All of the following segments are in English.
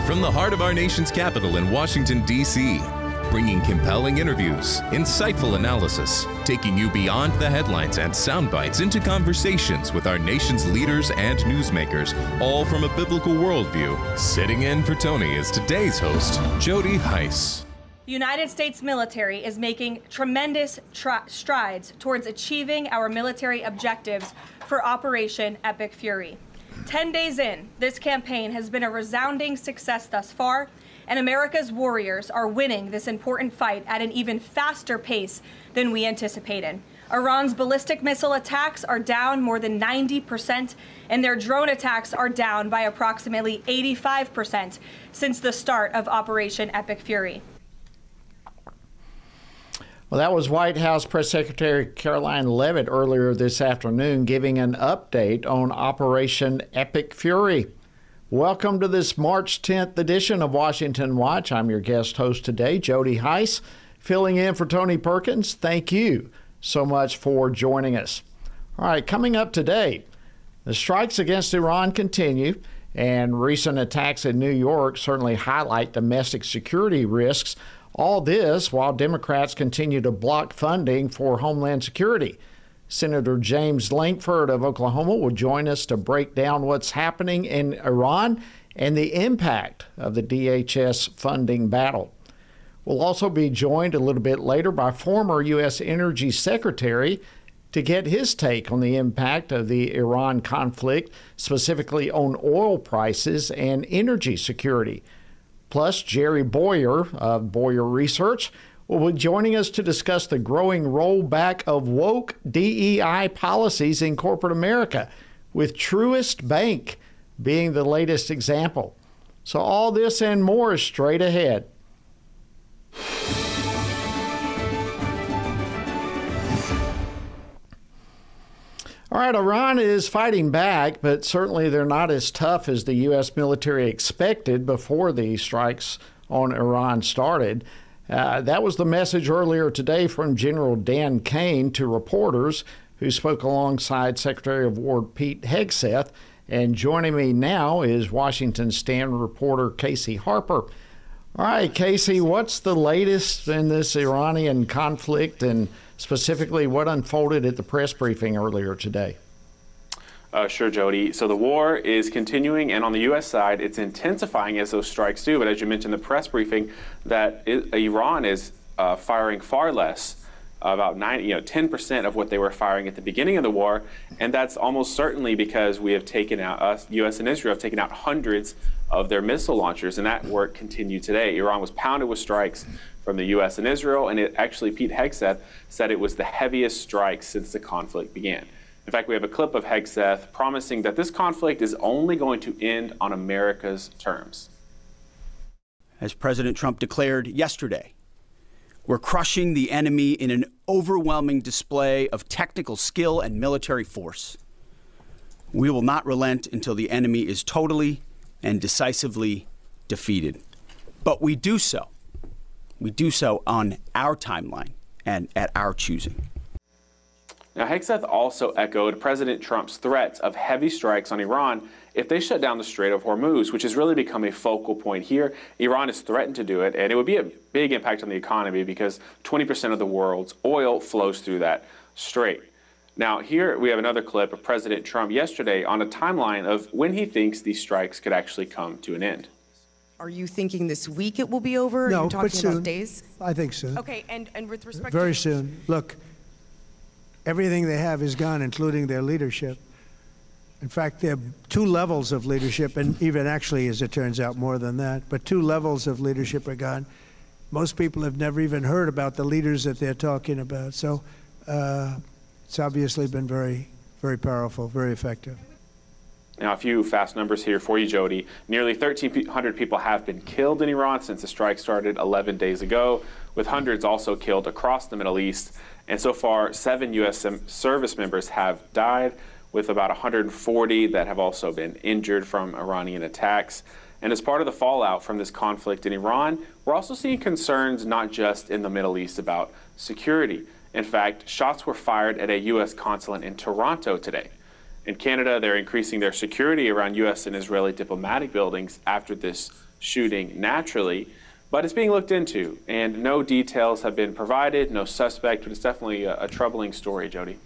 From the heart of our nation's capital in Washington, D.C., bringing compelling interviews, insightful analysis, taking you beyond the headlines and sound bites into conversations with our nation's leaders and newsmakers, all from a biblical worldview. Sitting in for Tony is today's host, Jody Heiss. The United States military is making tremendous strides towards achieving our military objectives for Operation Epic Fury. 10 days in, this campaign has been a resounding success thus far, and America's warriors are winning this important fight at an even faster pace than we anticipated. Iran's ballistic missile attacks are down more than 90%, and their drone attacks are down by approximately 85% since the start of Operation Epic Fury. Well, that was White House Press Secretary Caroline Leavitt earlier this afternoon giving an update on Operation Epic Fury. Welcome to this March 10th edition of Washington Watch. I'm your guest host today, Jody Heiss, filling in for Tony Perkins. Thank you so much for joining us. All right, coming up today, the strikes against Iran continue, and recent attacks in New York certainly highlight domestic security risks. All this while Democrats continue to block funding for Homeland Security. Senator James Lankford of Oklahoma will join us to break down what's happening in Iran and the impact of the DHS funding battle. We'll also be joined a little bit later by former U.S. Energy Secretary to get his take on the impact of the Iran conflict, specifically on oil prices and energy security. Plus, Jerry Bowyer of Bowyer Research will be joining us to discuss the growing rollback of woke DEI policies in corporate America, with Truist Bank being the latest example. So all this and more is straight ahead. All right, Iran is fighting back, but certainly they're not as tough as the U.S. military expected before the strikes on Iran started. That was the message earlier today from General Dan Kane to reporters who spoke alongside Secretary of War Pete Hegseth. And joining me now is Washington Stand reporter Casey Harper. All right, Casey, what's the latest in this Iranian conflict, and specifically what unfolded at the press briefing earlier today? Sure, Jody. So the war is continuing, and on the U.S. side, it's intensifying as those strikes do. But as you mentioned in the press briefing, that Iran is firing far less, about 10% of what they were firing at the beginning of the war, and that's almost certainly because we have taken out, U.S. and Israel have taken out hundreds of their missile launchers, and that work continued today. Iran was pounded with strikes from the U.S. and Israel, and Pete Hegseth said it was the heaviest strike since the conflict began. In fact, we have a clip of Hegseth promising that this conflict is only going to end on America's terms. As President Trump declared yesterday, we're crushing the enemy in an overwhelming display of technical skill and military force. We will not relent until the enemy is totally and decisively defeated. But we do so on our timeline and at our choosing. Now, Hegseth also echoed President Trump's threats of heavy strikes on Iran if they shut down the Strait of Hormuz, which has really become a focal point here. Iran has threatened to do it, and it would be a big impact on the economy because 20% of the world's oil flows through that strait. Now, here we have another clip of President Trump yesterday on a timeline of when he thinks these strikes could actually come to an end. Are you thinking this week it will be over? No, Are you talking but soon. about days? I think soon. Okay, and with respect Very soon. Look, everything they have is gone, including their leadership. In fact, there are two levels of leadership, and even actually, as it turns out, more than that. But two levels of leadership are gone. Most people have never even heard about the leaders that they're talking about. So it's obviously been very, very powerful, very effective. Now, a few fast numbers here for you, Jody. Nearly 1,300 people have been killed in Iran since the strike started 11 days ago, with hundreds also killed across the Middle East. And so far, 7 U.S. service members have died, with about 140 that have also been injured from Iranian attacks. And as part of the fallout from this conflict in Iran, we're also seeing concerns not just in the Middle East about security. In fact, shots were fired at a U.S. consulate in Toronto today. In Canada, they're increasing their security around U.S. and Israeli diplomatic buildings after this shooting naturally. But it's being looked into, and no details have been provided, no suspect, but it's definitely a troubling story, Jody.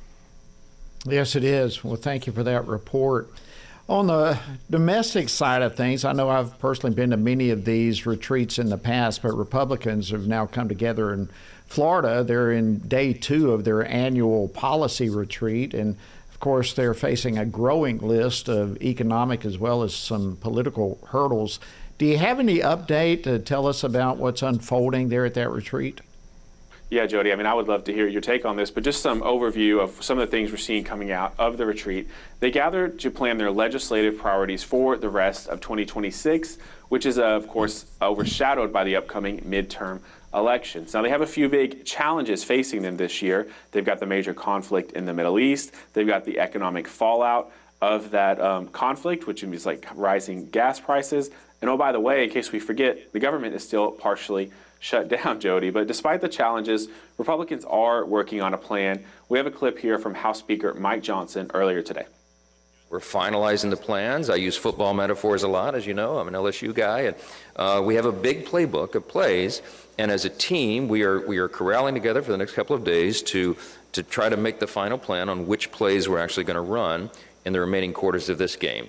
Yes, it is. Well, thank you for that report. On the domestic side of things, I know I've personally been to many of these retreats in the past, but Republicans have now come together in Florida. They're in day 2 of their annual policy retreat, and of course, they're facing a growing list of economic as well as some political hurdles. Do you have any update to tell us about what's unfolding there at that retreat? Yeah, Jody, I would love to hear your take on this, but just some overview of some of the things we're seeing coming out of the retreat. They gathered to plan their legislative priorities for the rest of 2026, which is, of course, overshadowed by the upcoming midterm elections. Now, they have a few big challenges facing them this year. They've got the major conflict in the Middle East. They've got the economic fallout of that conflict, which means like rising gas prices. And oh, by the way, in case we forget, the government is still partially shut down, Jody. But despite the challenges, Republicans are working on a plan. We have a clip here from House Speaker Mike Johnson earlier today. We're finalizing the plans. I use football metaphors a lot, as you know. I'm an LSU guy, and we have a big playbook of plays. And as a team, we are corralling together for the next couple of days to try to make the final plan on which plays we're actually going to run in the remaining quarters of this game.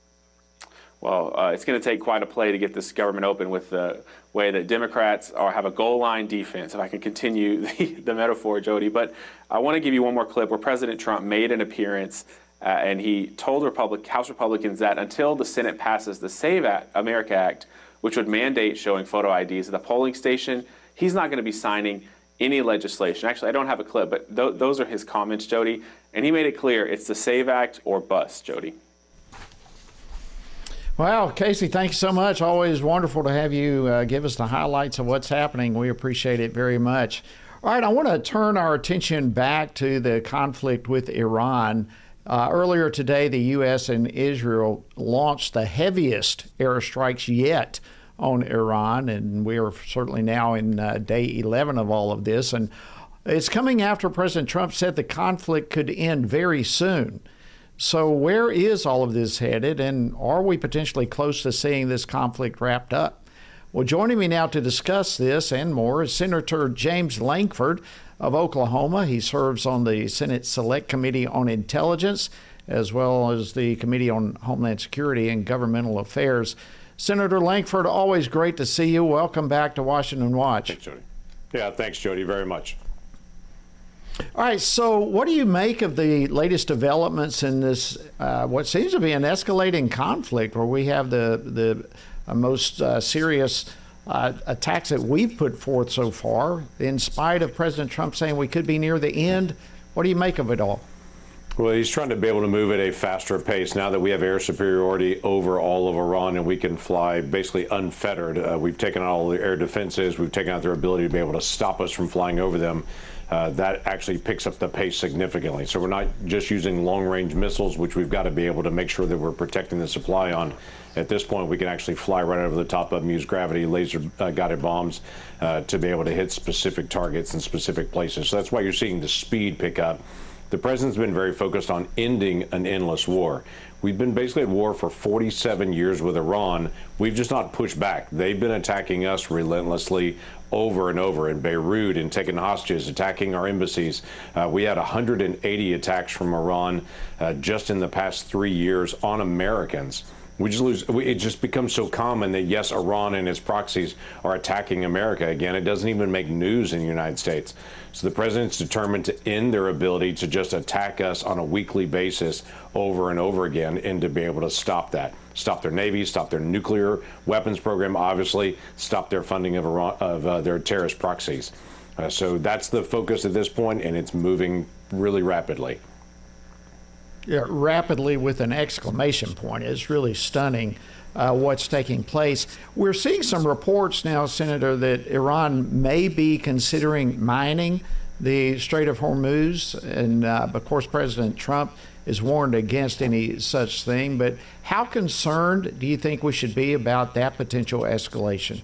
Well, it's going to take quite a play to get this government open with the way that Democrats have a goal line defense, if I can continue the metaphor, Jody. But I want to give you one more clip where President Trump made an appearance and he told House Republicans that until the Senate passes the Save America Act, which would mandate showing photo IDs at the polling station, he's not going to be signing any legislation. Actually, I don't have a clip, but those are his comments, Jody. And he made it clear it's the Save Act or bust, Jody. Well, Casey, thank you so much. Always wonderful to have you give us the highlights of what's happening. We appreciate it very much. All right, I want to turn our attention back to the conflict with Iran. Earlier today, the U.S. and Israel launched the heaviest airstrikes yet on Iran, and we are certainly now in day 11 of all of this. And it's coming after President Trump said the conflict could end very soon. So where is all of this headed, and are we potentially close to seeing this conflict wrapped up? Well, joining me now to discuss this and more is Senator James Lankford of Oklahoma. He serves on the Senate Select Committee on Intelligence, as well as the Committee on Homeland Security and Governmental Affairs. Senator Lankford, always great to see you. Welcome back to Washington Watch. Thanks, Jody. Yeah, thanks, Jody, very much. All right, so what do you make of the latest developments in this, what seems to be an escalating conflict, where we have the most serious attacks that we've put forth so far, in spite of President Trump saying we could be near the end? What do you make of it all? Well, he's trying to be able to move at a faster pace now that we have air superiority over all of Iran and we can fly basically unfettered. We've taken out all the air defenses. We've taken out their ability to be able to stop us from flying over them. That actually picks up the pace significantly. So we're not just using long-range missiles, which we've got to be able to make sure that we're protecting the supply on. At this point, we can actually fly right over the top of them, use gravity laser-guided bombs to be able to hit specific targets in specific places. So that's why you're seeing the speed pick up. The president's been very focused on ending an endless war. We've been basically at war for 47 years with Iran. We've just not pushed back. They've been attacking us relentlessly over and over in Beirut and taking hostages, attacking our embassies. We had 180 attacks from Iran just in the past 3 years on Americans. It just becomes so common that, yes, Iran and its proxies are attacking America again. It doesn't even make news in the United States. So the president's determined to end their ability to just attack us on a weekly basis over and over again, and to be able to stop that. Stop their Navy, stop their nuclear weapons program, obviously, stop their funding of Iran, of their terrorist proxies. So that's the focus at this point, and it's moving really rapidly. Yeah, rapidly with an exclamation point. It's really stunning what's taking place. We're seeing some reports now, Senator, that Iran may be considering mining the Strait of Hormuz. And of course, President Trump is warned against any such thing. But how concerned do you think we should be about that potential escalation?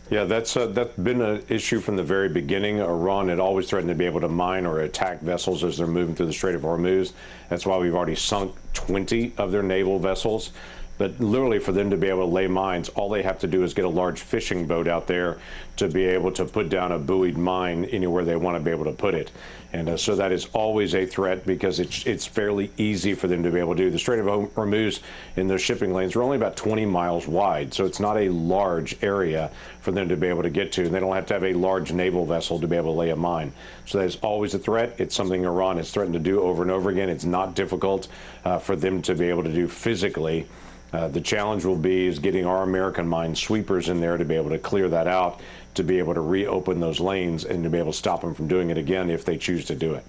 Yeah, that's been an issue from the very beginning. Iran had always threatened to be able to mine or attack vessels as they're moving through the Strait of Hormuz. That's why we've already sunk 20 of their naval vessels. But literally, for them to be able to lay mines, all they have to do is get a large fishing boat out there to be able to put down a buoyed mine anywhere they want to be able to put it. And so that is always a threat because it's fairly easy for them to be able to do. The Strait of Hormuz in those shipping lanes are only about 20 miles wide, so it's not a large area for them to be able to get to. And they don't have to have a large naval vessel to be able to lay a mine. So that is always a threat. It's something Iran has threatened to do over and over again. It's not difficult for them to be able to do physically. The challenge will be is getting our American mine sweepers in there to be able to clear that out, to be able to reopen those lanes and to be able to stop them from doing it again if they choose to do it.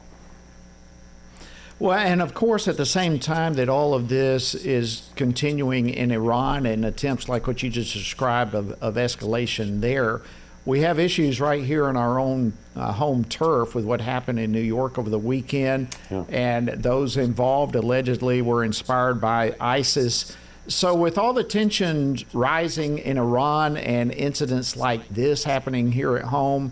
Well, and of course, at the same time that all of this is continuing in Iran and attempts like what you just described of escalation there, we have issues right here on our own home turf with what happened in New York over the weekend. Yeah. And those involved allegedly were inspired by ISIS. So with all the tensions rising in Iran and incidents like this happening here at home,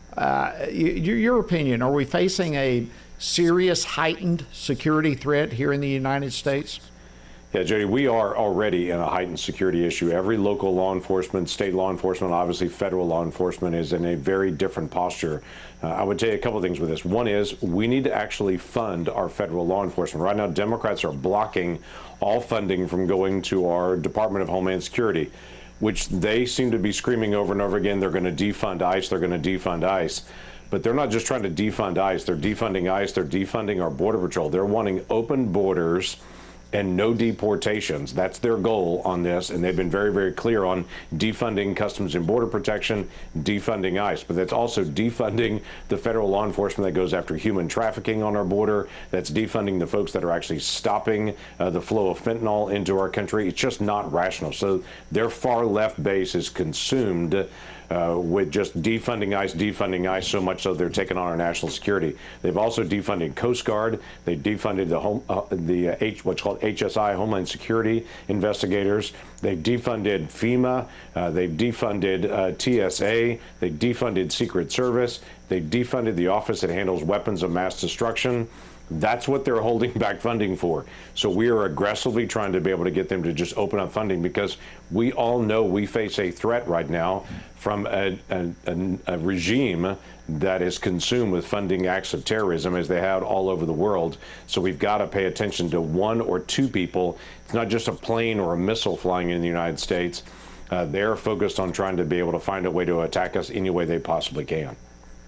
your opinion, are we facing a serious heightened security threat here in the United States? Yeah, Jody, we are already in a heightened security issue. Every local law enforcement, state law enforcement, obviously federal law enforcement is in a very different posture. I would tell you a couple of things with this. One is we need to actually fund our federal law enforcement. Right now, Democrats are blocking all funding from going to our Department of Homeland Security, which they seem to be screaming over and over again. They're going to defund ICE. They're going to defund ICE. But they're not just trying to defund ICE. They're defunding ICE. They're defunding our Border Patrol. They're wanting open borders and no deportations. That's their goal on this, and they've been very, very clear on defunding Customs and Border Protection, defunding ICE, but that's also defunding the federal law enforcement that goes after human trafficking on our border. That's defunding the folks that are actually stopping the flow of fentanyl into our country. It's just not rational. So their far left base is consumed with just defunding ICE, so much so they're taking on our national security. They've also defunded Coast Guard. They defunded what's called HSI, Homeland Security investigators. They've defunded FEMA. They've defunded TSA. They've defunded Secret Service. They've defunded the office that handles weapons of mass destruction. That's what they're holding back funding for. So we are aggressively trying to be able to get them to just open up funding because we all know we face a threat right now from a regime that is consumed with funding acts of terrorism as they have all over the world. So we've got to pay attention to one or two people. It's not just a plane or a missile flying in the United States. They're focused on trying to be able to find a way to attack us any way they possibly can.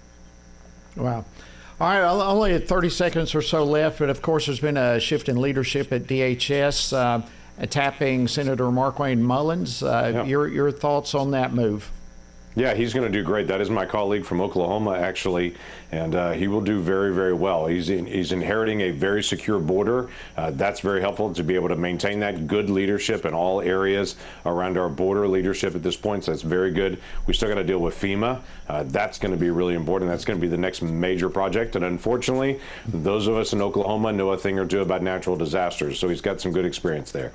Wow. All right, only 30 seconds or so left, but of course there's been a shift in leadership at DHS, tapping Senator Markwayne Mullins. Your thoughts on that move? Yeah, he's going to do great. That is my colleague from Oklahoma, actually, and he will do very, very well. He's inheriting a very secure border. That's very helpful to be able to maintain that good leadership in all areas around our border leadership at this point. So that's very good. We still got to deal with FEMA. That's going to be really important. That's going to be the next major project. And unfortunately, those of us in Oklahoma know a thing or two about natural disasters. So he's got some good experience there.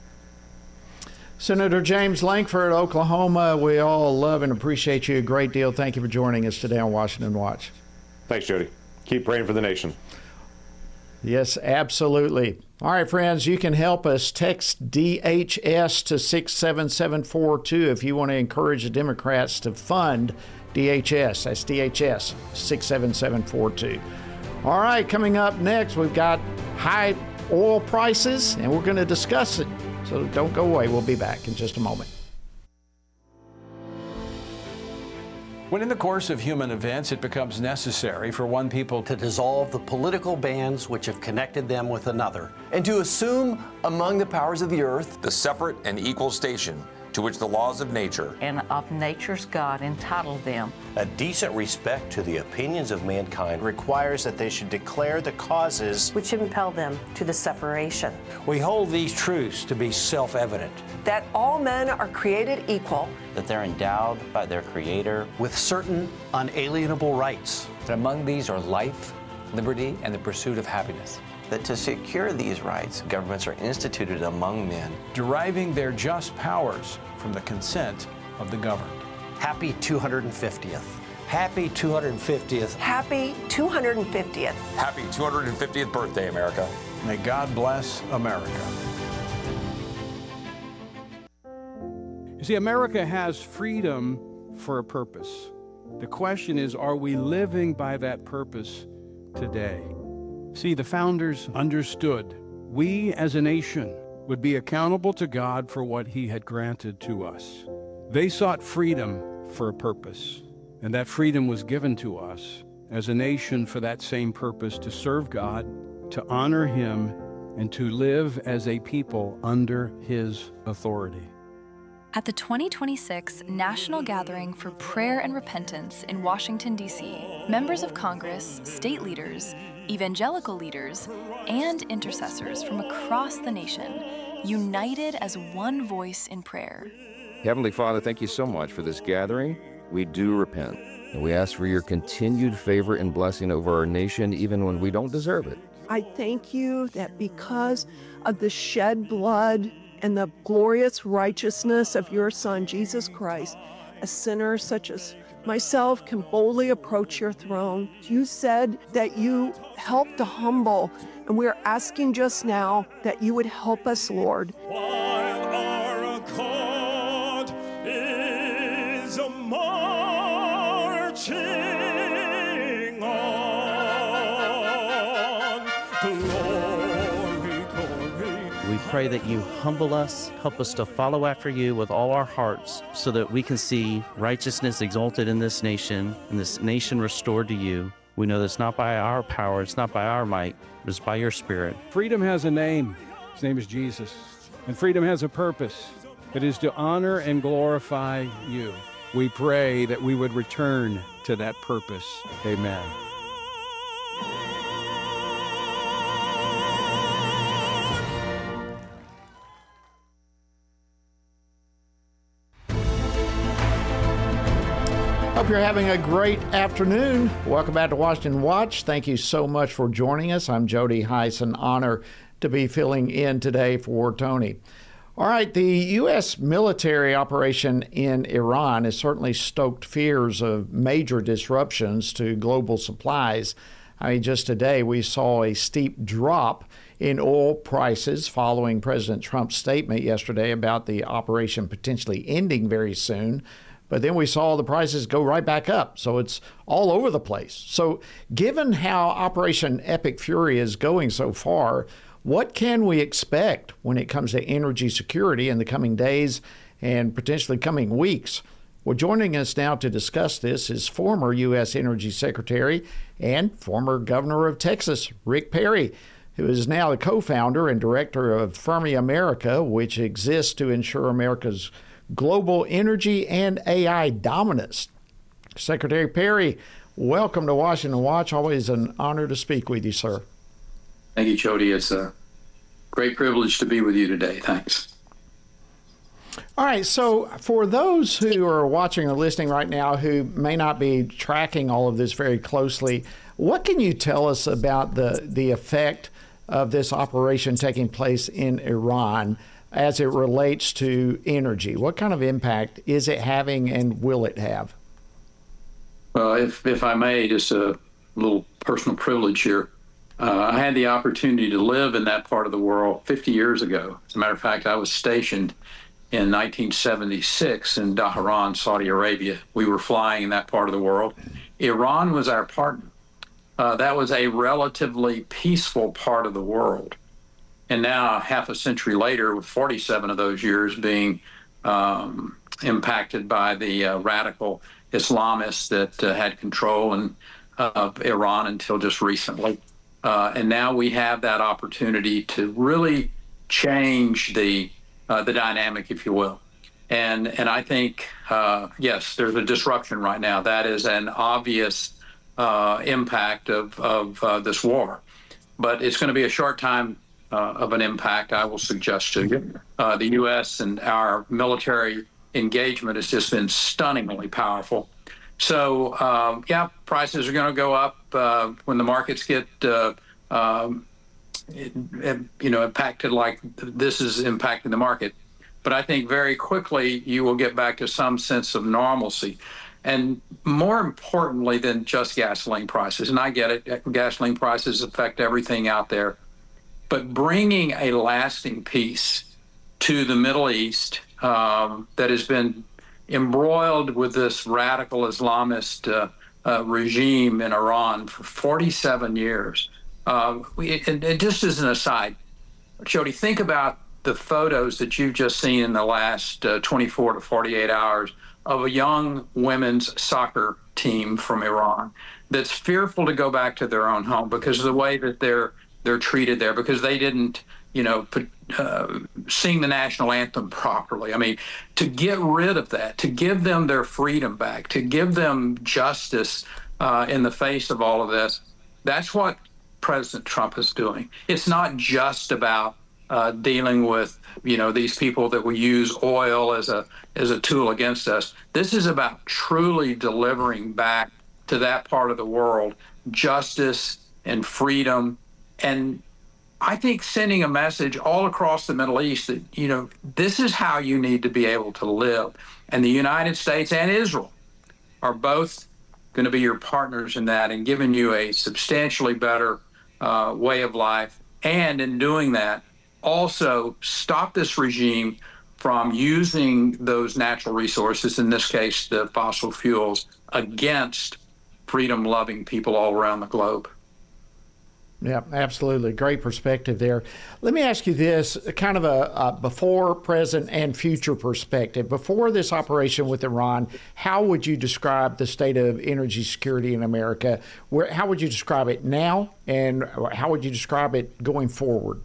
Senator James Lankford, Oklahoma, we all love and appreciate you a great deal. Thank you for joining us today on Washington Watch. Thanks, Jody. Keep praying for the nation. Yes, absolutely. All right, friends, you can help us. Text DHS to 67742 if you want to encourage the Democrats to fund DHS. That's DHS, 67742. All right, coming up next, we've got high oil prices, and we're going to discuss it. So don't go away. We'll be back in just a moment. When in the course of human events, it becomes necessary for one people to dissolve the political bands which have connected them with another, and to assume among the powers of the earth the separate and equal station to which the laws of nature and of nature's God entitled them. A decent respect to the opinions of mankind requires that they should declare the causes which impel them to the separation. We hold these truths to be self-evident. That all men are created equal. That they're endowed by their Creator with certain unalienable rights. And among these are life, liberty, and the pursuit of happiness. That to secure these rights, governments are instituted among men, deriving their just powers from the consent of the governed. Happy 250th. Happy 250th. Happy 250th. Happy 250th birthday, America. May God bless America. You see, America has freedom for a purpose. The question is, are we living by that purpose today? See, the founders understood we as a nation would be accountable to God for what He had granted to us. They sought freedom for a purpose, and that freedom was given to us as a nation for that same purpose, to serve God, to honor Him, and to live as a people under His authority. At the 2026 National Gathering for Prayer and Repentance in Washington, D.C., members of Congress, state leaders, evangelical leaders, and intercessors from across the nation united as one voice in prayer. Heavenly Father, thank you so much for this gathering. We do repent, and we ask for your continued favor and blessing over our nation, even when we don't deserve it. I thank you that because of the shed blood and the glorious righteousness of your Son, Jesus Christ, a sinner such as myself can boldly approach your throne. You said that you help the humble, and we're asking just now that you would help us, Lord. While our God is marching on, glory, glory. We pray that you humble us, help us to follow after you with all our hearts so that we can see righteousness exalted in this nation and this nation restored to you. We know that it's not by our power, it's not by our might, but it's by your Spirit. Freedom has a name. His name is Jesus. And freedom has a purpose. It is to honor and glorify you. We pray that we would return to that purpose. Amen. Hope you're having a great afternoon. Welcome back to Washington Watch. Thank you so much for joining us. I'm Jody Heiss, an honor to be filling in today for Tony. All right, the U.S. military operation in Iran has certainly stoked fears of major disruptions to global supplies. I mean, just today we saw a steep drop in oil prices following President Trump's statement yesterday about the operation potentially ending very soon. But then we saw the prices go right back up. So it's all over the place. So given how Operation Epic Fury is going so far, what can we expect when it comes to energy security in the coming days and potentially coming weeks? Well, joining us now to discuss this is former U.S. Energy Secretary and former Governor of Texas, Rick Perry, who is now the co-founder and director of Fermi America, which exists to ensure America's global energy and AI dominance. Secretary Perry, welcome to Washington Watch. Always an honor to speak with you, sir. Thank you, Jody. It's a great privilege to be with you today. Thanks. All right. So for those who are watching or listening right now who may not be tracking all of this very closely, what can you tell us about the effect of this operation taking place in Iran as it relates to energy? What kind of impact is it having and will it have? Well, if I may, just a little personal privilege here. I had the opportunity to live in that part of the world 50 years ago. As a matter of fact, I was stationed in 1976 in Dhahran, Saudi Arabia. We were flying in that part of the world. Iran was our partner. That was a relatively peaceful part of the world. And now, half a century later, with 47 of those years being impacted by the radical Islamists that had control of Iran until just recently. And now we have that opportunity to really change the dynamic, if you will. And I think, yes, there's a disruption right now. That is an obvious impact of this war. But it's going to be a short time of an impact, I will suggest to you. The U.S. and our military engagement has just been stunningly powerful. So, yeah, prices are going to go up when the markets get, impacted like this is impacting the market. but I think very quickly you will get back to some sense of normalcy. And more importantly than just gasoline prices, and I get it, gasoline prices affect everything out there, but bringing a lasting peace to the Middle East that has been embroiled with this radical Islamist regime in Iran for 47 years. And just as an aside, Jody, think about the photos that you've just seen in the last 24 to 48 hours of a young women's soccer team from Iran that's fearful to go back to their own home because of the way that they're treated there, because they didn't, sing the national anthem properly. I mean, to get rid of that, to give them their freedom back, to give them justice in the face of all of this, that's what President Trump is doing. It's not just about dealing with, these people that will use oil as a tool against us. This is about truly delivering back to that part of the world justice and freedom, and I think sending a message all across the Middle East that, this is how you need to be able to live. And the United States and Israel are both going to be your partners in that and giving you a substantially better way of life. And in doing that, also stop this regime from using those natural resources, in this case, the fossil fuels, against freedom-loving people all around the globe. Yeah, absolutely. Great perspective there. Let me ask you this, kind of a before, present, and future perspective. Before this operation with Iran, how would you describe the state of energy security in America? How would you describe it now, and how would you describe it going forward?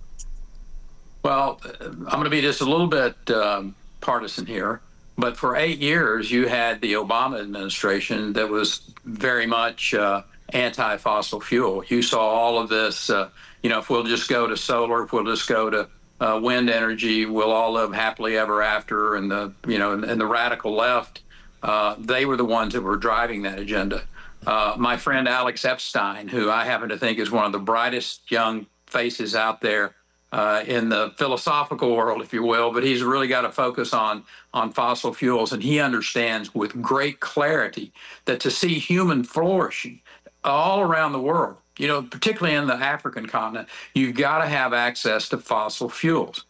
Well, I'm going to be just a little bit partisan here, but for 8 years, you had the Obama administration that was very much anti-fossil fuel. You saw all of this, if we'll just go to solar, if we'll just go to wind energy, we'll all live happily ever after. And the radical left, they were the ones that were driving that agenda. My friend Alex Epstein, who I happen to think is one of the brightest young faces out there in the philosophical world, if you will, but he's really got to focus on fossil fuels. And he understands with great clarity that to see human flourishing all around the world, particularly in the African continent, you've got to have access to fossil fuels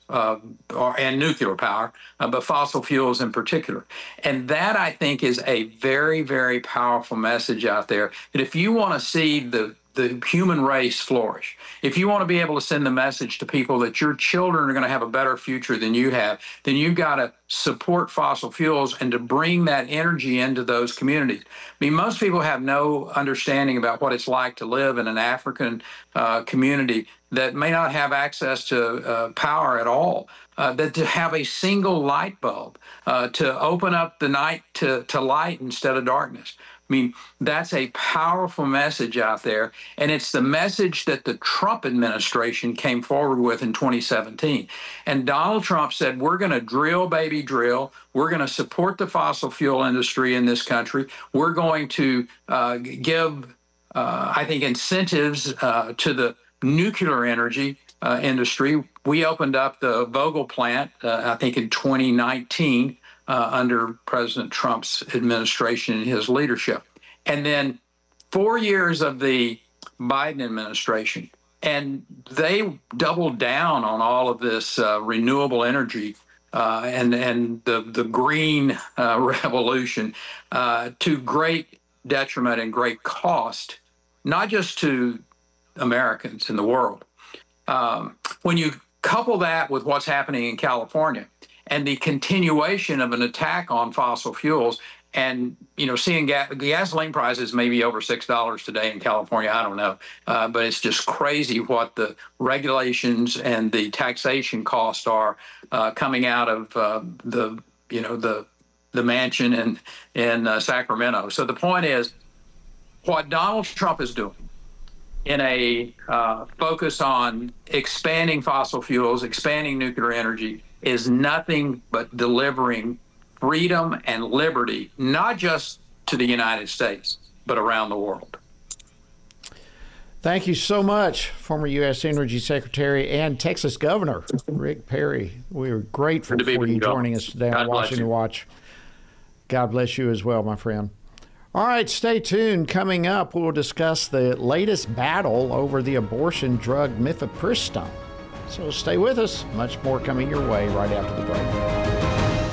and nuclear power, but fossil fuels in particular. And that, I think, is a very, very powerful message out there, that if you want to see the human race flourish, if you want to be able to send the message to people that your children are going to have a better future than you have, then you've got to support fossil fuels and to bring that energy into those communities. I mean, most people have no understanding about what it's like to live in an African community that may not have access to power at all, that to have a single light bulb, to open up the night to light instead of darkness. I mean, that's a powerful message out there, and it's the message that the Trump administration came forward with in 2017. And Donald Trump said, we're going to drill, baby, drill. We're going to support the fossil fuel industry in this country. We're going to give, I think, incentives to the nuclear energy industry. We opened up the Vogtle plant, I think, in 2019. Under President Trump's administration and his leadership. And then 4 years of the Biden administration, and they doubled down on all of this renewable energy and the green revolution to great detriment and great cost, not just to Americans in the world. When you couple that with what's happening in California, and the continuation of an attack on fossil fuels, and seeing gasoline prices maybe over $6 today in California, I don't know, but it's just crazy what the regulations and the taxation costs are coming out of the mansion in Sacramento. So the point is, what Donald Trump is doing in a focus on expanding fossil fuels, expanding nuclear energy, is nothing but delivering freedom and liberty, not just to the United States, but around the world. Thank you so much, former U.S. Energy Secretary and Texas Governor Rick Perry. We are grateful for you joining us today on Washington Watch. God bless you as well, my friend. All right, stay tuned. Coming up, we'll discuss the latest battle over the abortion drug mifepristone. So stay with us. Much more coming your way right after the break.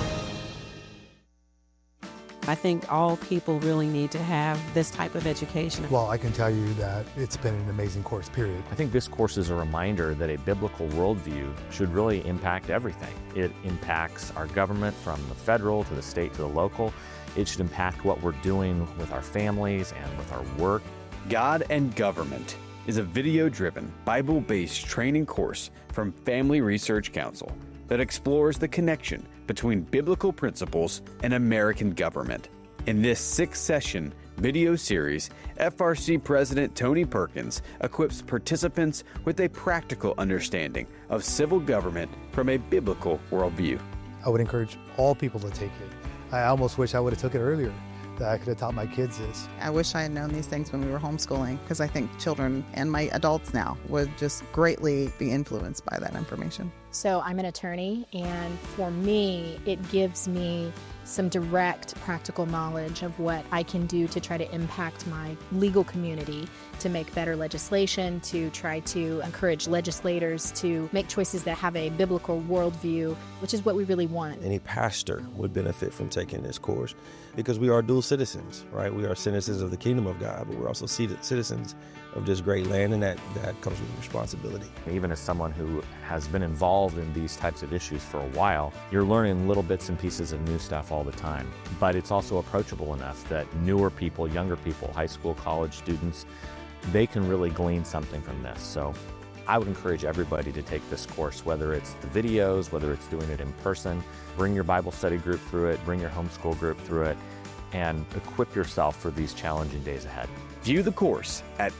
I think all people really need to have this type of education. Well, I can tell you that it's been an amazing course, period. I think this course is a reminder that a biblical worldview should really impact everything. It impacts our government from the federal to the state to the local. It should impact what we're doing with our families and with our work. God and Government is a video-driven, Bible-based training course from Family Research Council that explores the connection between biblical principles and American government. In this 6-session video series, FRC President Tony Perkins equips participants with a practical understanding of civil government from a biblical worldview. I would encourage all people to take it. I almost wish I would have took it earlier, that I could have taught my kids this. I wish I had known these things when we were homeschooling, because I think children and my adults now would just greatly be influenced by that information. So I'm an attorney, and for me, it gives me some direct practical knowledge of what I can do to try to impact my legal community, to make better legislation, to try to encourage legislators to make choices that have a biblical worldview, which is what we really want. Any pastor would benefit from taking this course because we are dual citizens, right? We are citizens of the kingdom of God, but we're also citizens of this great land, and that comes with responsibility. Even as someone who has been involved in these types of issues for a while, you're learning little bits and pieces of new stuff all the time. But it's also approachable enough that newer people, younger people, high school, college students, they can really glean something from this. So I would encourage everybody to take this course, whether it's the videos, whether it's doing it in person. Bring your Bible study group through it, bring your homeschool group through it, and equip yourself for these challenging days ahead. View the course at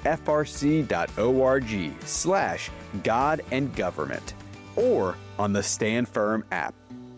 frc.org/God and Government or on the Stand Firm app.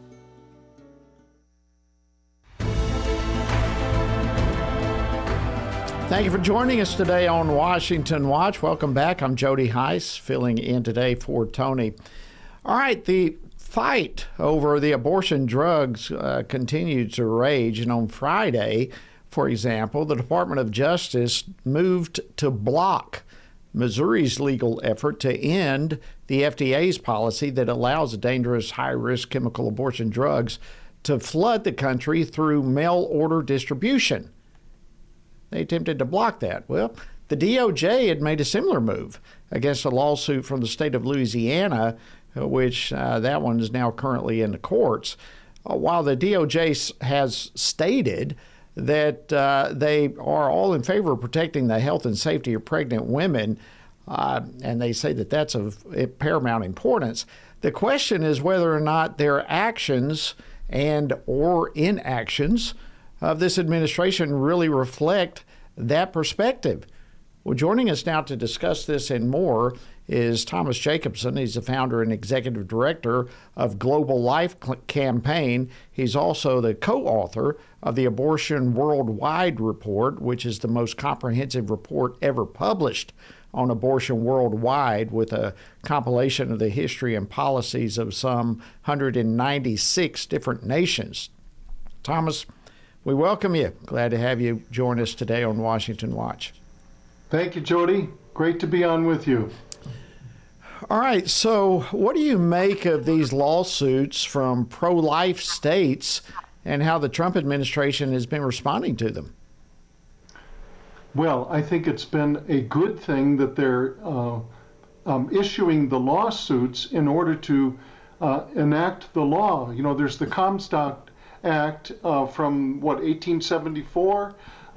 Thank you for joining us today on Washington Watch. Welcome back. I'm Jody Heiss, filling in today for Tony. All right, the fight over the abortion drugs continued to rage, and on Friday, for example, the Department of Justice moved to block Missouri's legal effort to end the FDA's policy that allows dangerous, high-risk chemical abortion drugs to flood the country through mail-order distribution. They attempted to block that. Well, the DOJ had made a similar move against a lawsuit from the state of Louisiana, which that one is now currently in the courts. While the DOJ has stated that they are all in favor of protecting the health and safety of pregnant women, and they say that that's of paramount importance. The question is whether or not their actions and or inactions of this administration really reflect that perspective. Well, joining us now to discuss this and more is Thomas Jacobson. He's the founder and executive director of Global Life Campaign. He's also the co-author of the Abortion Worldwide Report, which is the most comprehensive report ever published on abortion worldwide, with a compilation of the history and policies of some 196 different nations. Thomas, we welcome you. Glad to have you join us today on Washington Watch. Thank you, Jody. Great to be on with you. All right, so what do you make of these lawsuits from pro-life states and how the Trump administration has been responding to them? Well, I think it's been a good thing that they're issuing the lawsuits in order to enact the law. You know, there's the Comstock Act from 1874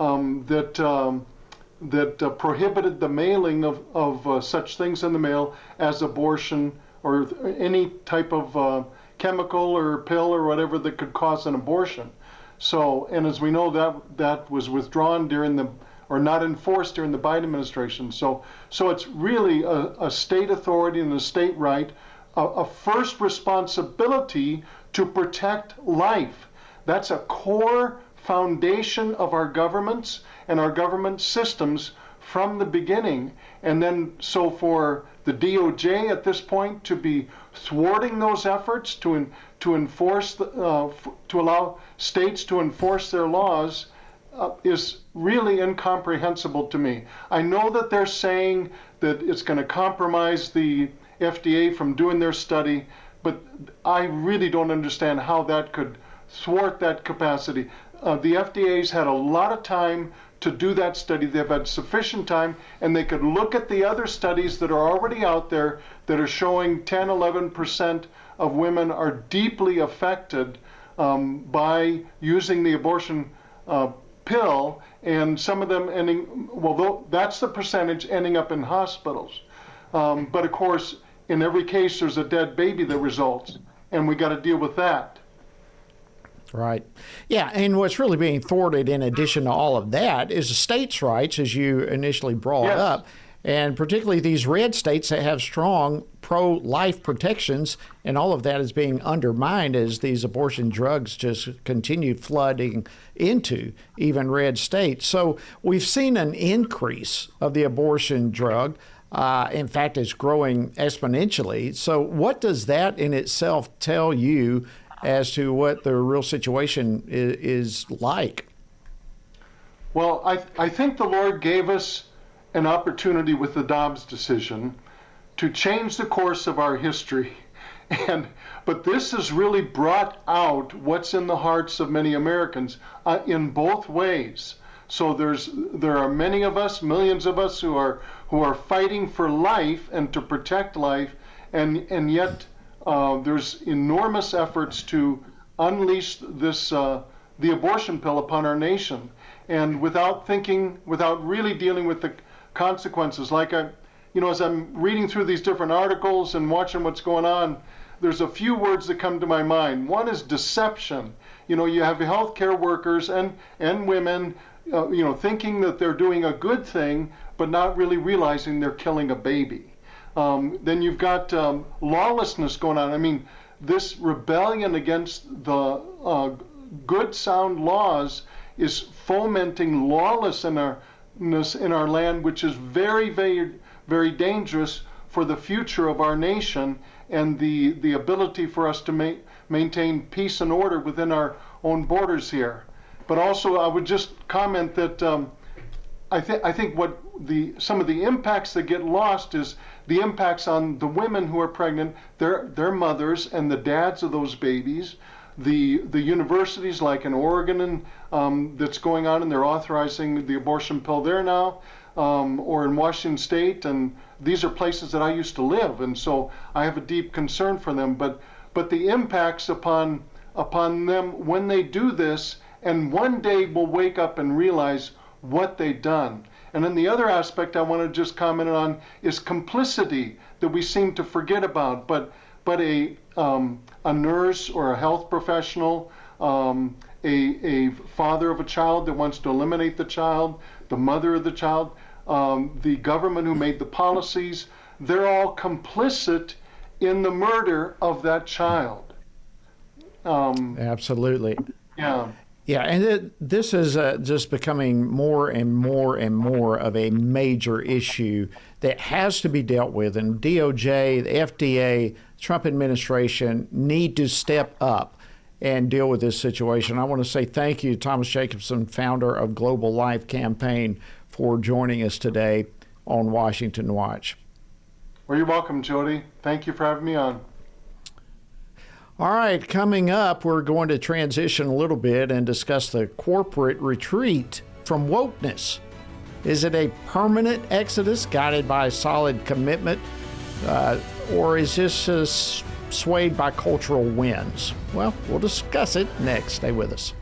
that prohibited the mailing of such things in the mail as abortion or any type of chemical or pill or whatever that could cause an abortion. So, and as we know, that was withdrawn or not enforced during the Biden administration. So it's really a state authority and a state right, a first responsibility to protect life. That's a core foundation of our governments and our government systems from the beginning. And then so for the DOJ at this point to be thwarting those efforts to enforce, to allow states to enforce their laws is really incomprehensible to me. I know that they're saying that it's going to compromise the FDA from doing their study, but I really don't understand how that could thwart that capacity. The FDA's had a lot of time to do that study. They've had sufficient time, and they could look at the other studies that are already out there that are showing 10, 11% of women are deeply affected by using the abortion pill, and some of them ending, well, that's the percentage ending up in hospitals. But of course, in every case, there's a dead baby that results, and we got to deal with that. Right. Yeah, and what's really being thwarted in addition to all of that is the states' rights, as you initially brought up, and particularly these red states that have strong pro-life protections, and all of that is being undermined as these abortion drugs just continue flooding into even red states. So we've seen an increase of the abortion drug. In fact, it's growing exponentially. So what does that in itself tell you as to what the real situation is like? Well, I think the Lord gave us an opportunity with the Dobbs decision to change the course of our history. But this has really brought out what's in the hearts of many Americans in both ways. So there are many of us, millions of us, who are fighting for life and to protect life, and yet there's enormous efforts to unleash this the abortion pill upon our nation, and without really dealing with the consequences. Like as I'm reading through these different articles and watching what's going on, there's a few words that come to my mind. One is deception. You have healthcare workers and women, thinking that they're doing a good thing, but not really realizing they're killing a baby. Then you've got lawlessness going on. I mean, this rebellion against the good, sound laws is fomenting lawlessness in our land, which is very, very, very dangerous for the future of our nation and the ability for us to maintain peace and order within our own borders here. But also, I would just comment that I think what some of the impacts that get lost is the impacts on the women who are pregnant, their mothers and the dads of those babies, the universities like in Oregon and that's going on, and they're authorizing the abortion pill there now, or in Washington State, and these are places that I used to live, and so I have a deep concern for them. But the impacts upon them when they do this, and one day will wake up and realize what they've done. And then the other aspect I want to just comment on is complicity that we seem to forget about. But a nurse or a health professional, a father of a child that wants to eliminate the child, the mother of the child, the government who made the policies, they're all complicit in the murder of that child. Absolutely. Yeah. Yeah, and this is just becoming more and more and more of a major issue that has to be dealt with. And DOJ, the FDA, Trump administration need to step up and deal with this situation. I want to say thank you to Thomas Jacobson, founder of Global Life Campaign, for joining us today on Washington Watch. Well, you're welcome, Jody. Thank you for having me on. All right, coming up, we're going to transition a little bit and discuss the corporate retreat from wokeness. Is it a permanent exodus guided by a solid commitment, or is this swayed by cultural winds? Well, we'll discuss it next. Stay with us.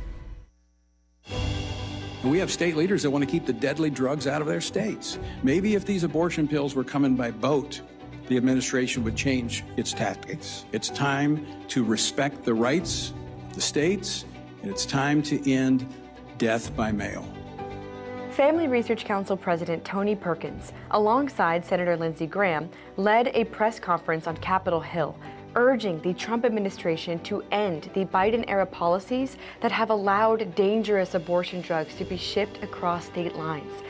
We have state leaders that want to keep the deadly drugs out of their states. Maybe if these abortion pills were coming by boat, the administration would change its tactics. It's time to respect the rights of the states, and it's time to end death by mail. Family Research Council President Tony Perkins, alongside Senator Lindsey Graham, led a press conference on Capitol Hill, urging the Trump administration to end the Biden-era policies that have allowed dangerous abortion drugs to be shipped across state lines.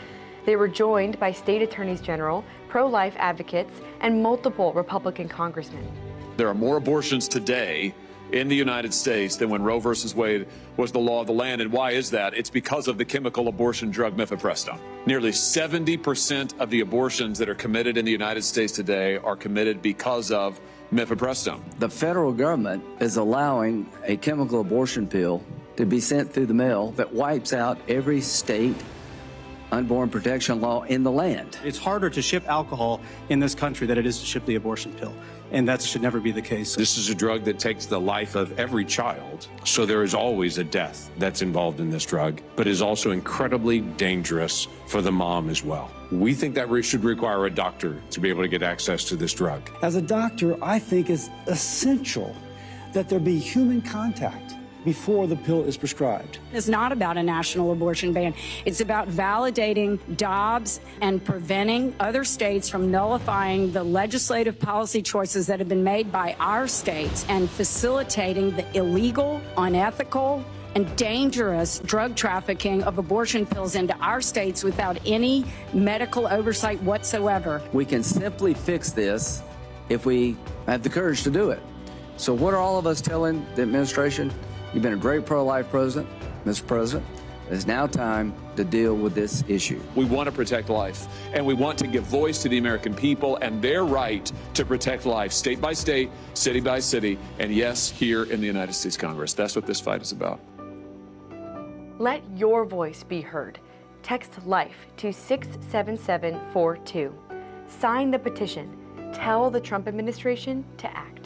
They were joined by state attorneys general, pro-life advocates, and multiple Republican congressmen. There are more abortions today in the United States than when Roe versus Wade was the law of the land. And why is that? It's because of the chemical abortion drug mifepristone. Nearly 70% of the abortions that are committed in the United States today are committed because of mifepristone. The federal government is allowing a chemical abortion pill to be sent through the mail that wipes out every state unborn protection law in the land. It's harder to ship alcohol in this country than it is to ship the abortion pill, and that should never be the case. This is a drug that takes the life of every child, so there is always a death that's involved in this drug, but is also incredibly dangerous for the mom as well. We think that we should require a doctor to be able to get access to this drug. As a doctor, I think it's essential that there be human contact before the pill is prescribed. It's not about a national abortion ban. It's about validating Dobbs and preventing other states from nullifying the legislative policy choices that have been made by our states and facilitating the illegal, unethical, and dangerous drug trafficking of abortion pills into our states without any medical oversight whatsoever. We can simply fix this if we have the courage to do it. So what are all of us telling the administration? You've been a great pro-life president, Mr. President. It's now time to deal with this issue. We want to protect life, and we want to give voice to the American people and their right to protect life, state by state, city by city, and yes, here in the United States Congress. That's what this fight is about. Let your voice be heard. Text LIFE to 67742. Sign the petition. Tell the Trump administration to act.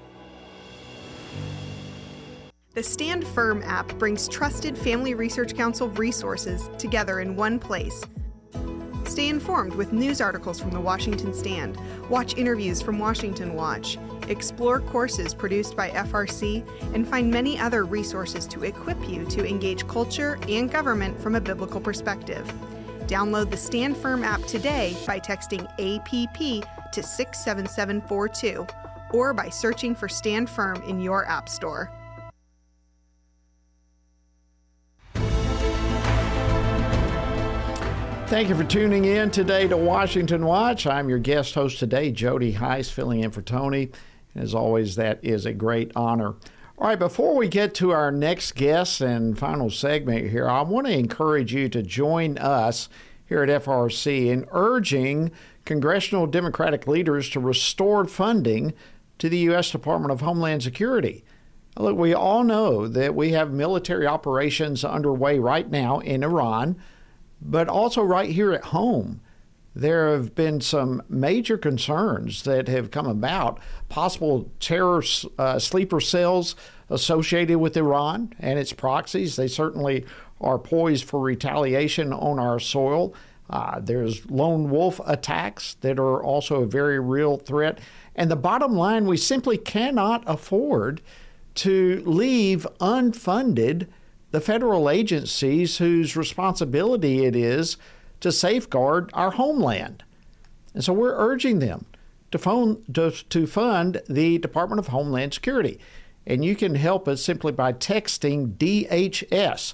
The Stand Firm app brings trusted Family Research Council resources together in one place. Stay informed with news articles from the Washington Stand, watch interviews from Washington Watch, explore courses produced by FRC, and find many other resources to equip you to engage culture and government from a biblical perspective. Download the Stand Firm app today by texting APP to 67742 or by searching for Stand Firm in your app store. Thank you for tuning in today to Washington Watch. I'm your guest host today, Jody Heiss, filling in for Tony. As always, that is a great honor. All right, before we get to our next guest and final segment here, I want to encourage you to join us here at FRC in urging congressional Democratic leaders to restore funding to the U.S. Department of Homeland Security. Look, we all know that we have military operations underway right now in Iran, but also right here at home. There have been some major concerns that have come about, possible terror sleeper cells associated with Iran and its proxies. They certainly are poised for retaliation on our soil. There's lone wolf attacks that are also a very real threat. And the bottom line, we simply cannot afford to leave unfunded the federal agencies whose responsibility it is to safeguard our homeland. And so we're urging them to fund the Department of Homeland Security. And you can help us simply by texting DHS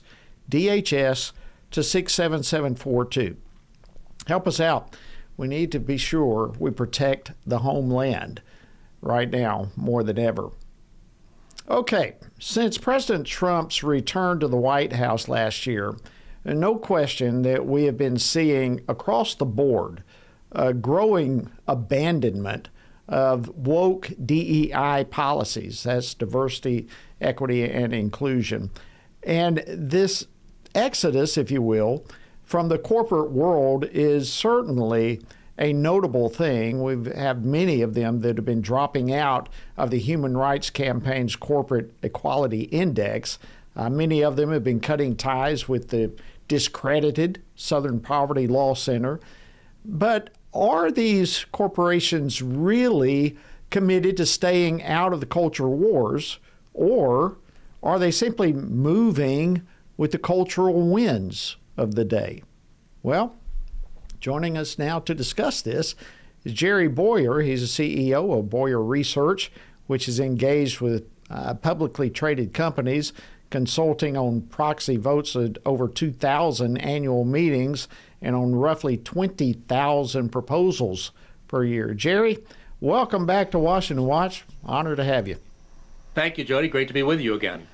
to 67742. Help us out. We need to be sure we protect the homeland right now more than ever. Okay, since President Trump's return to the White House last year, no question that we have been seeing across the board a growing abandonment of woke DEI policies. That's diversity, equity, and inclusion. And this exodus, if you will, from the corporate world is certainly a notable thing. We have many of them that have been dropping out of the Human Rights Campaign's Corporate Equality Index. Many of them have been cutting ties with the discredited Southern Poverty Law Center. But are these corporations really committed to staying out of the culture wars, or are they simply moving with the cultural winds of the day? Well, joining us now to discuss this is Jerry Bowyer. He's the CEO of Bowyer Research, which is engaged with publicly traded companies, consulting on proxy votes at over 2,000 annual meetings and on roughly 20,000 proposals per year. Jerry, welcome back to Washington Watch. Honored to have you. Thank you, Jody. Great to be with you again.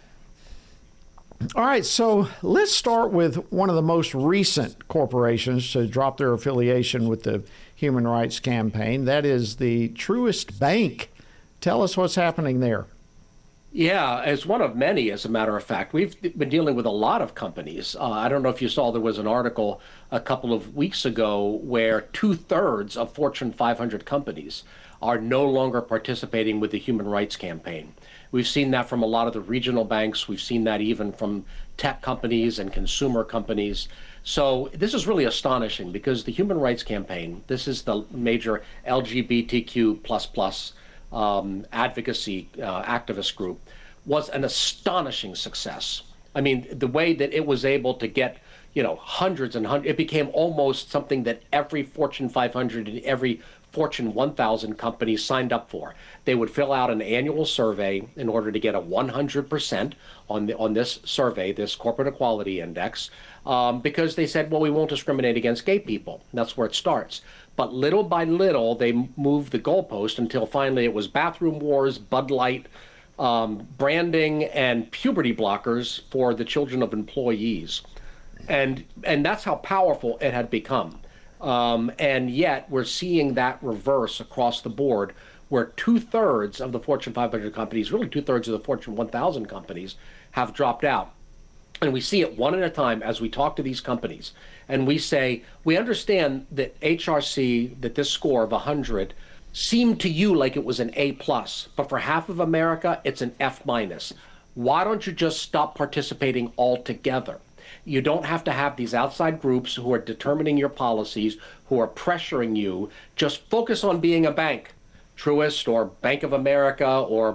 All right, so let's start with one of the most recent corporations to drop their affiliation with the Human Rights Campaign. That is the Truist Bank. Tell us what's happening there. Yeah, as one of many, as a matter of fact. We've been dealing with a lot of companies. I don't know if you saw, there was an article a couple of weeks ago where 2/3 of Fortune 500 companies are no longer participating with the Human Rights Campaign. We've seen that from a lot of the regional banks. We've seen that even from tech companies and consumer companies. So this is really astonishing because the Human Rights Campaign, this is the major LGBTQ++ advocacy activist group, was an astonishing success. I mean, the way that it was able to get, hundreds and hundreds, it became almost something that every Fortune 500 and every Fortune 1000 company signed up for. They would fill out an annual survey in order to get a 100% on this survey, this Corporate Equality Index, because they said, well, we won't discriminate against gay people. That's where it starts. But little by little, they moved the goalpost until finally it was bathroom wars, Bud Light, branding, and puberty blockers for the children of employees. And that's how powerful it had become. And yet we're seeing that reverse across the board, where 2/3 of the Fortune 500 companies, really 2/3 of the Fortune 1000 companies, have dropped out. And we see it one at a time as we talk to these companies. And we say, we understand that HRC, that this score of 100 seemed to you like it was an A+, but for half of America, it's an F-. Why don't you just stop participating altogether? You don't have to have these outside groups who are determining your policies, who are pressuring you. Just focus on being a bank, Truist or Bank of America or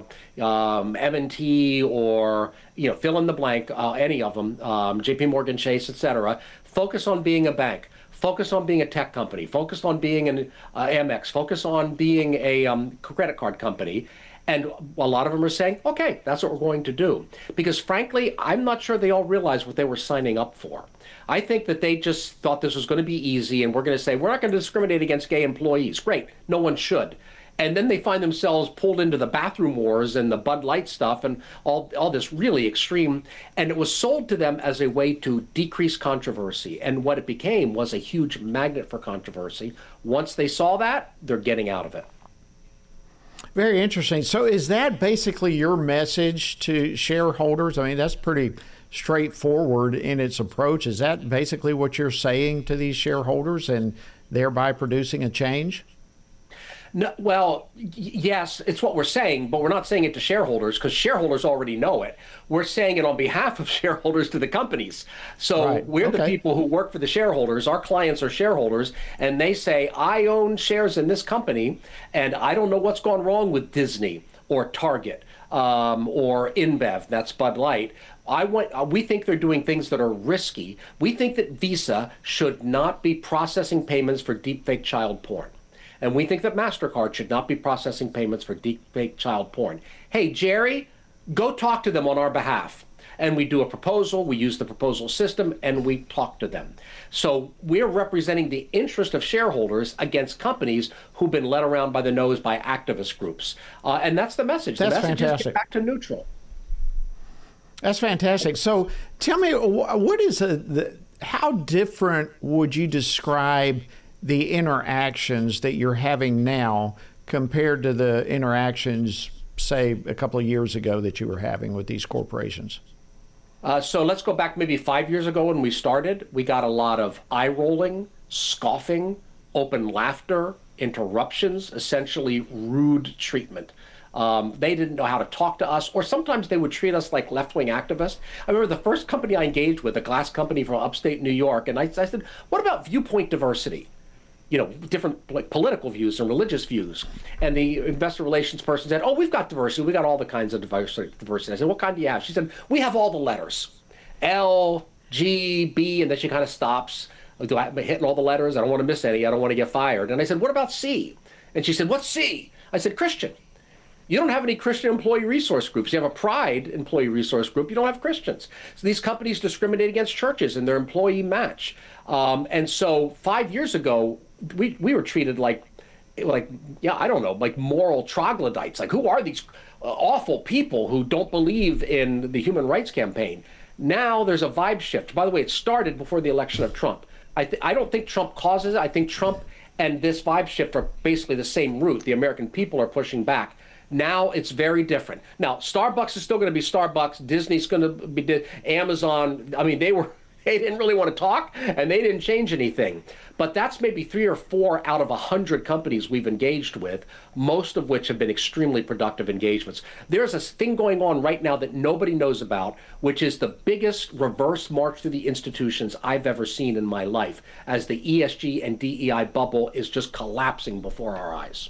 M&T or fill in the blank, any of them, J.P. Morgan Chase, etc. Focus on being a bank. Focus on being a tech company. Focus on being an Amex. Focus on being a credit card company. And a lot of them are saying, okay, that's what we're going to do. Because frankly, I'm not sure they all realized what they were signing up for. I think that they just thought this was going to be easy and we're going to say, we're not going to discriminate against gay employees. Great, no one should. And then they find themselves pulled into the bathroom wars and the Bud Light stuff and all this really extreme. And it was sold to them as a way to decrease controversy. And what it became was a huge magnet for controversy. Once they saw that, they're getting out of it. Very interesting. So is that basically your message to shareholders? I mean, that's pretty straightforward in its approach. Is that basically what you're saying to these shareholders and thereby producing a change? No, well, yes, it's what we're saying, but we're not saying it to shareholders because shareholders already know it. We're saying it on behalf of shareholders to the companies. So we're the people who work for the shareholders. Our clients are shareholders, and they say, I own shares in this company, and I don't know what's gone wrong with Disney or Target or InBev, that's Bud Light. We think they're doing things that are risky. We think that Visa should not be processing payments for deepfake child porn. And we think that MasterCard should not be processing payments for deepfake child porn. Hey, Jerry, go talk to them on our behalf. And we do a proposal, we use the proposal system, and we talk to them. So we're representing the interest of shareholders against companies who've been led around by the nose by activist groups. And that's the message. That's the message fantastic. Is get back to neutral. That's fantastic. So tell me, what is how different would you describe the interactions that you're having now compared to the interactions, say, a couple of years ago that you were having with these corporations? So let's go back maybe 5 years ago when we started. We got a lot of eye rolling, scoffing, open laughter, interruptions, essentially rude treatment. They didn't know how to talk to us, or sometimes they would treat us like left-wing activists. I remember the first company I engaged with, a glass company from upstate New York, and I said, what about viewpoint diversity? Different political views and religious views. And the investor relations person said, we've got diversity. We got all the kinds of diversity. I said, what kind do you have? She said, we have all the letters. L, G, B, and then she kind of stops. I'm hitting all the letters. I don't want to miss any. I don't want to get fired. And I said, what about C? And she said, what's C? I said, Christian. You don't have any Christian employee resource groups. You have a Pride employee resource group. You don't have Christians. So these companies discriminate against churches in their employee match. And so 5 years ago, we were treated like moral troglodytes. Like, who are these awful people who don't believe in the Human Rights Campaign? Now there's a vibe shift. By the way, it started before the election of Trump. I don't think Trump causes it. I think Trump and this vibe shift are basically the same root. The American people are pushing back. Now it's very different. Now, Starbucks is still going to be Starbucks. Disney's going to be Amazon. I mean, they didn't really want to talk, and they didn't change anything. But that's maybe 3 or 4 out of 100 companies we've engaged with, most of which have been extremely productive engagements. There's a thing going on right now that nobody knows about, which is the biggest reverse march through the institutions I've ever seen in my life, as the ESG and DEI bubble is just collapsing before our eyes.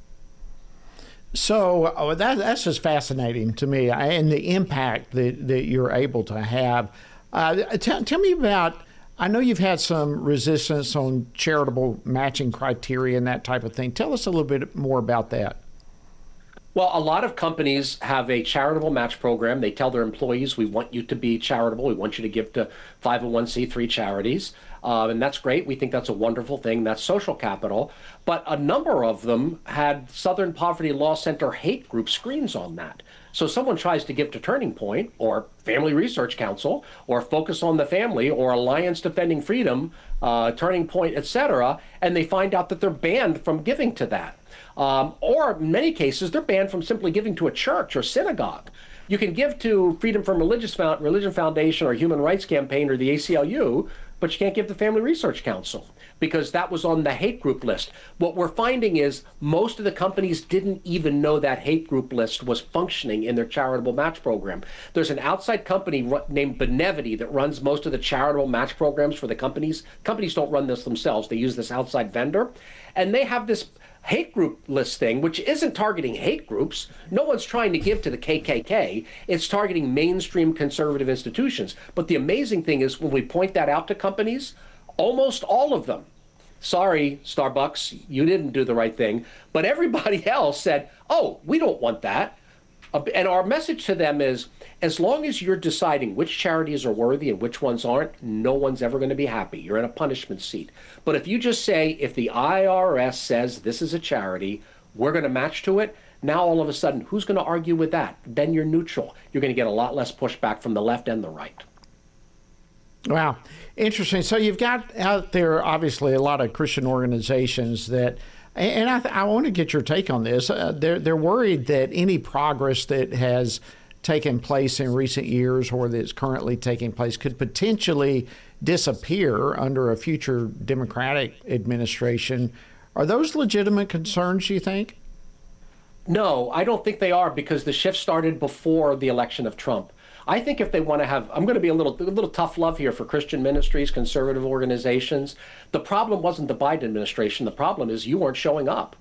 So that's just fascinating to me, and the impact that you're able to have. Tell me about, I know you've had some resistance on charitable matching criteria and that type of thing. Tell us a little bit more about that. Well, a lot of companies have a charitable match program. They tell their employees, we want you to be charitable. We want you to give to 501c3 charities. And that's great. We think that's a wonderful thing. That's social capital. But a number of them had Southern Poverty Law Center hate group screens on that. So someone tries to give to Turning Point or Family Research Council or Focus on the Family or Alliance Defending Freedom, Turning Point, etc., and they find out that they're banned from giving to that. Or in many cases, they're banned from simply giving to a church or synagogue. You can give to Freedom from Religion Foundation or Human Rights Campaign or the ACLU, but you can't give to Family Research Council because that was on the hate group list. What we're finding is most of the companies didn't even know that hate group list was functioning in their charitable match program. There's an outside company named Benevity that runs most of the charitable match programs for the companies. Companies don't run this themselves. They use this outside vendor, and they have this hate group list thing, which isn't targeting hate groups. No one's trying to give to the KKK. It's targeting mainstream conservative institutions. But the amazing thing is when we point that out to companies, almost all of them, sorry, Starbucks, you didn't do the right thing, but everybody else said, oh, we don't want that. And our message to them is, as long as you're deciding which charities are worthy and which ones aren't, no one's ever going to be happy. You're in a punishment seat. But if you just say, if the IRS says this is a charity, we're going to match to it, now all of a sudden, who's going to argue with that? Then you're neutral. You're going to get a lot less pushback from the left and the right. Wow. Interesting. So you've got out there, obviously, a lot of Christian organizations that, and I want to get your take on this. They're worried that any progress that has taken place in recent years or that's currently taking place could potentially disappear under a future Democratic administration. Are those legitimate concerns, you think? No, I don't think they are, because the shift started before the election of Trump. I think if they want to have, I'm going to be a little tough love here for Christian ministries, conservative organizations. The problem wasn't the Biden administration. The problem is you weren't showing up.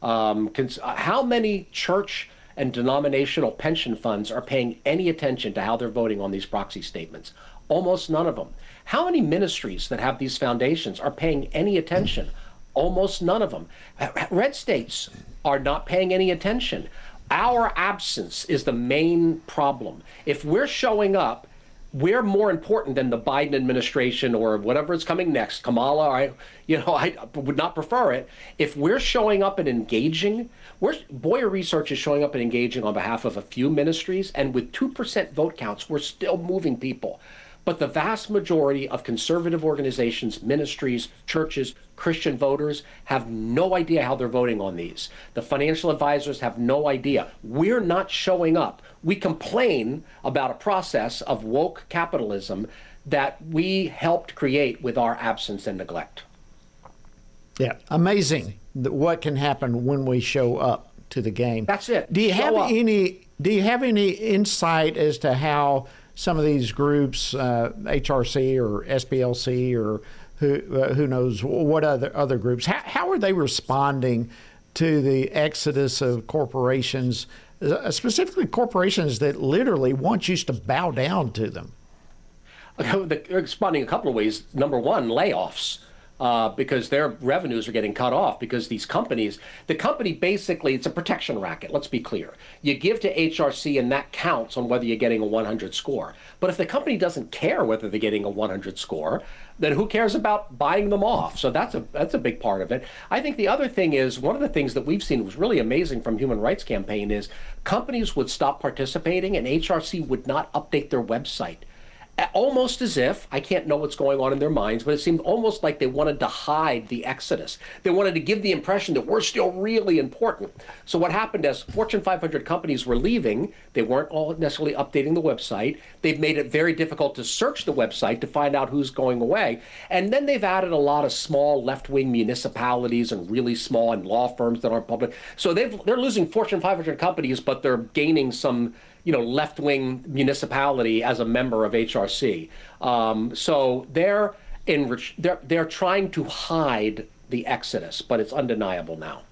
How many church and denominational pension funds are paying any attention to how they're voting on these proxy statements? Almost none of them. How many ministries that have these foundations are paying any attention? Almost none of them. Red states are not paying any attention. Our absence is the main problem. If we're showing up, we're more important than the Biden administration or whatever is coming next. Kamala, I would not prefer it. If we're showing up and engaging, Boyer Research is showing up and engaging on behalf of a few ministries, and with 2% vote counts, we're still moving people. But the vast majority of conservative organizations, ministries, churches, Christian voters have no idea how they're voting on these. The financial advisors have no idea. We're not showing up. We complain about a process of woke capitalism that we helped create with our absence and neglect. Yeah, amazing what can happen when we show up to the game. That's it. Do you have any insight as to how some of these groups, HRC or SPLC or who knows what other groups, how are they responding to the exodus of corporations, specifically corporations that literally want you to bow down to them? They're responding a couple of ways. Number one, layoffs. because their revenues are getting cut off because the company basically, it's a protection racket, let's be clear. You give to HRC and that counts on whether you're getting a 100 score. But if the company doesn't care whether they're getting a 100 score, then who cares about buying them off? So that's a big part of it. I think the other thing is, one of the things that we've seen was really amazing from Human Rights Campaign is companies would stop participating and HRC would not update their website. Almost as if, I can't know what's going on in their minds, but it seemed almost like they wanted to hide the exodus. They wanted to give the impression that we're still really important. So what happened as Fortune 500 companies were leaving, they weren't all necessarily updating the website. They've made it very difficult to search the website to find out who's going away. And then they've added a lot of small left-wing municipalities and really small and law firms that aren't public. So they're losing Fortune 500 companies, but they're gaining some left-wing municipality as a member of HRC. So they're trying to hide the exodus, but it's undeniable now.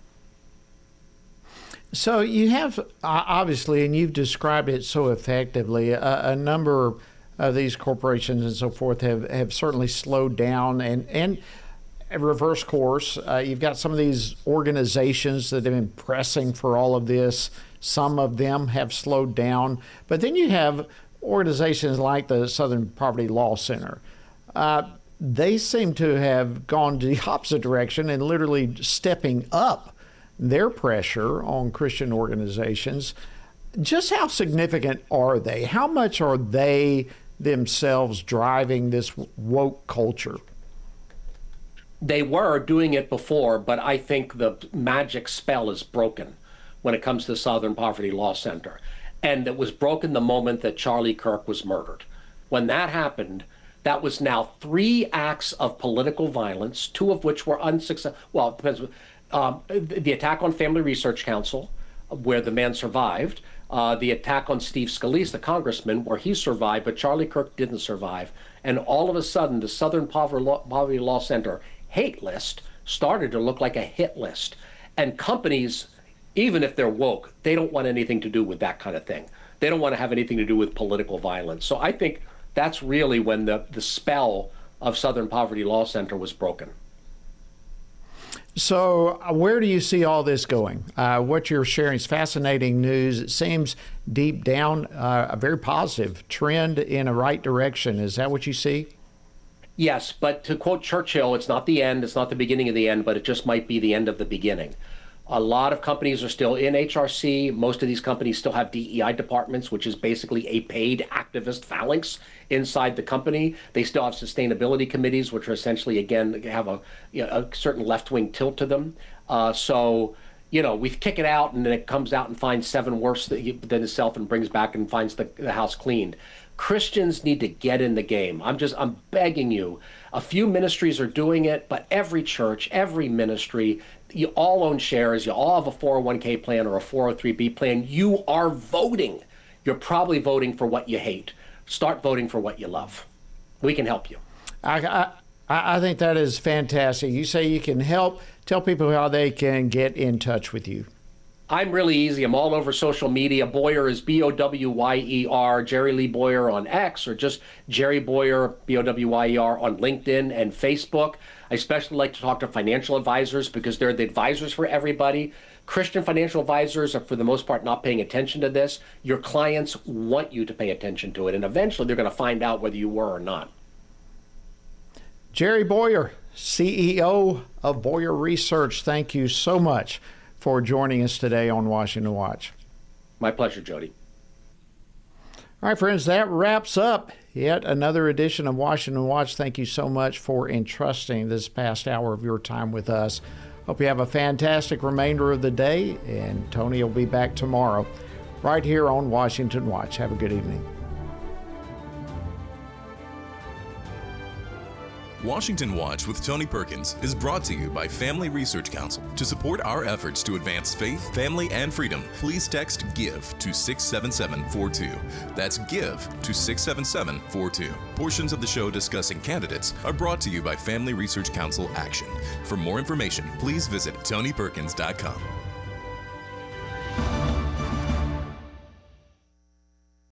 So you have, obviously, and you've described it so effectively, a number of these corporations and so forth have certainly slowed down and reverse course. You've got some of these organizations that have been pressing for all of this. Some of them have slowed down. But then you have organizations like the Southern Poverty Law Center. They seem to have gone the opposite direction and literally stepping up their pressure on Christian organizations. Just how significant are they? How much are they themselves driving this woke culture? They were doing it before, but I think the magic spell is broken when it comes to Southern Poverty Law Center. And it was broken the moment that Charlie Kirk was murdered. When that happened, that was now 3 acts of political violence, 2 of which were unsuccessful. Well, it depends. The attack on Family Research Council, where the man survived, the attack on Steve Scalise, the congressman, where he survived, but Charlie Kirk didn't survive. And all of a sudden, the Southern Poverty Law Center hate list started to look like a hit list. And companies, even if they're woke, they don't want anything to do with that kind of thing. They don't want to have anything to do with political violence. So I think that's really when the spell of Southern Poverty Law Center was broken. So where do you see all this going? What you're sharing is fascinating news. It seems deep down a very positive trend in a right direction. Is that what you see? Yes, but to quote Churchill, it's not the end, it's not the beginning of the end, but it just might be the end of the beginning. A lot of companies are still in HRC. Most of these companies still have DEI departments, which is basically a paid activist phalanx inside the company. They still have sustainability committees, which are essentially, again, have a certain left-wing tilt to them. So we kick it out, and then it comes out and finds 7 worse than itself and brings back and finds the house cleaned. Christians need to get in the game. I'm begging you. A few ministries are doing it, but every church, every ministry, you all own shares, you all have a 401k plan or a 403b plan. You are voting. You're probably voting for what you hate. Start voting for what you love. We can help you. I think that is fantastic. You say you can help. Tell people how they can get in touch with you. I'm really easy. I'm all over social media. Boyer is Boyer, Jerry Lee Boyer on X, or just Jerry Boyer, Boyer on LinkedIn and Facebook. I especially like to talk to financial advisors because they're the advisors for everybody. Christian financial advisors are, for the most part, not paying attention to this. Your clients want you to pay attention to it, and eventually they're going to find out whether you were or not. Jerry Boyer, CEO of Boyer Research, thank you so much for joining us today on Washington Watch. My pleasure, Jody. All right, friends, that wraps up yet another edition of Washington Watch. Thank you so much for entrusting this past hour of your time with us. Hope you have a fantastic remainder of the day, and Tony will be back tomorrow right here on Washington Watch. Have a good evening. Washington Watch with Tony Perkins is brought to you by Family Research Council. To support our efforts to advance faith, family, and freedom, please text GIVE to 67742. That's GIVE to 67742. Portions of the show discussing candidates are brought to you by Family Research Council Action. For more information, please visit TonyPerkins.com.